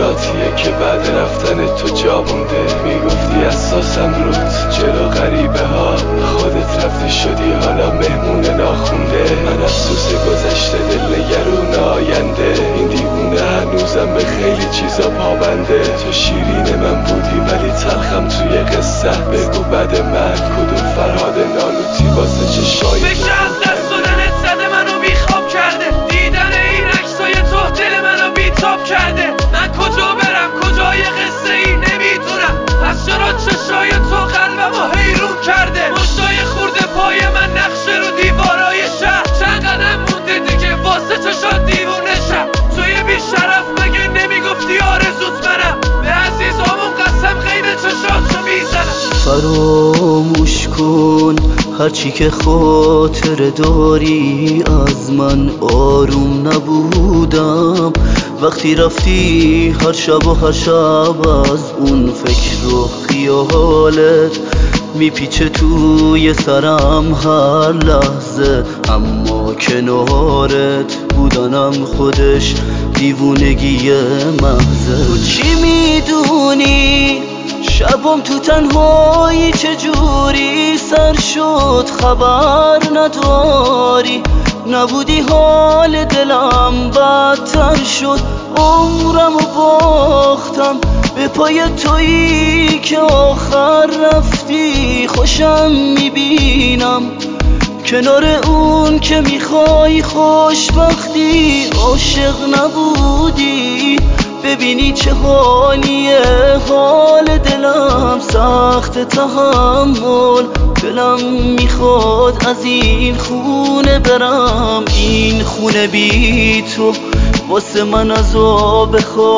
خاطراتیه که بعد رفتن تو جا مونده. میگفتی اساسم رود جلو غریبه ها، خودت رفتی شدی حالا مهمون ناخونده. من افسوس گذشته دل نگرون آینده، این دیوونه هنوزم به خیلی چیزا پابنده. تو شیرین من بودی ولی تلخم توی قصه، بگو بعد من کدوم فرهاد نالوتی واسه چشای تو از دست دادنت زده منو بیخواب کرده، دیدن این عکسای تو دل منو بیتاب کرده. من کجا برم کجای قصه ای نمیدونم، پس چرا چشای تو قلبمو حیرون کرده. مشتای خورده پای من نقشه رو دیوارای شهر، چند قدم مونده دیگه واسه چشات دیوونه شم. توی بیشرف مگه نمیگفتی آرزوت منم، به عزیزامون قسم غیر چشاتو میزنم. فراموش کن هرچی که خاطر داری، از من آروم نبودم وقتی رفتی هر شب و هر شب. از اون فکر و خیالت میپیچه توی سرم هر لحظه، اما کنارت بودنم خودش دیوونگی محضه. تو چی میدونی شبم تو تنهایی چجوری سر شد خبر نداری، نبودی حال دلم بدتر شد. عمرم و باختم به پای تویی که آخر رفتی، خوشم میبینم کنار اون که میخوای خوشبختی. عاشق نبودی ببینی چه حالیه حال دلم، سخت تحمل دلم میخواد از این خونه برم. این خونه بی تو واسه من عذاب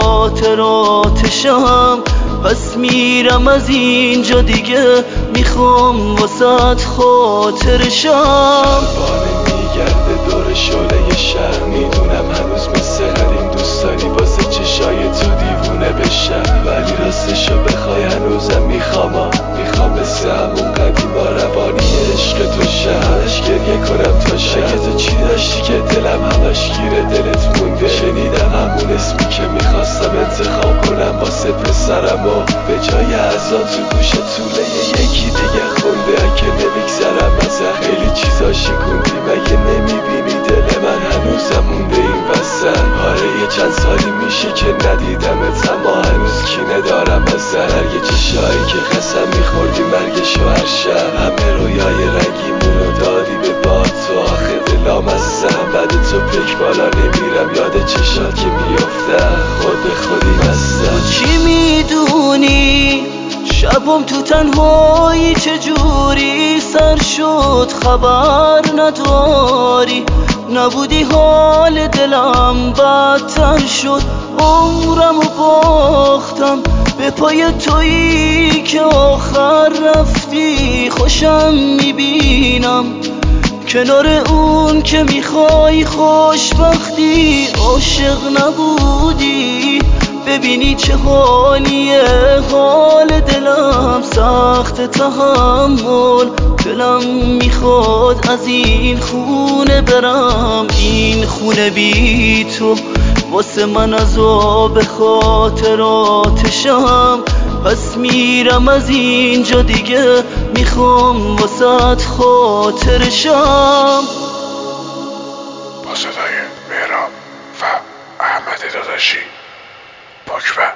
خاطراتشم، پس میرم از اینجا دیگه میخوام واسه خاطرشم. بانه میگرده دور شعله شهر، میدونم هنوز مثل قدیم دوست داری واسه چشای تو دیوونه بشم، ولی راستشو بخوای هنوزم میخوام مثل همون قدیما روانی عشق تو همش گریه کنم تا شب. تو چی داشتی که دلم همش گیره دلت مونده، شنیدم همون اسمی که میخواستم انتخاب کنم واسه پسرم و به جای ازا تو گوش طوله یکی دیگه خونده. که نمیگذرم ازم خیلی چیزا شکوندی، مگه نمیبینی دل من هنوزم مونده این وسط. آره یه چند سالی میشه که ندیدمت، اما هنوز کینه دارم ازت. مرگ چشایی که قسم میخوردی مرگشو هر شب، همه رویای رنگیمونو دادی به باد تو. آخه دلام هستم بعد تو پک بالا نمیرم، یاد چشات که میافتم خود به خودی مستم. چی میدونی شبم تو تنهایی چجوری سر شد خبر نداری، نبودی حال دلم بدتر شد. عمرم و باختم به پای تویی که آخر رفتی، خوشم میبینم کنار اون که میخوای خوشبختی. عاشق نبودی ببینی چه حالیه حال دلم، سخت تحمل دلم میخواد از این خونه برم. این خونه بی تو واسه من عذاب خاطراتشم، پس میرم از اینجا دیگه میخوام واسه خاطرشم. با صدای مهراب و احمد داداشی، پاکبر.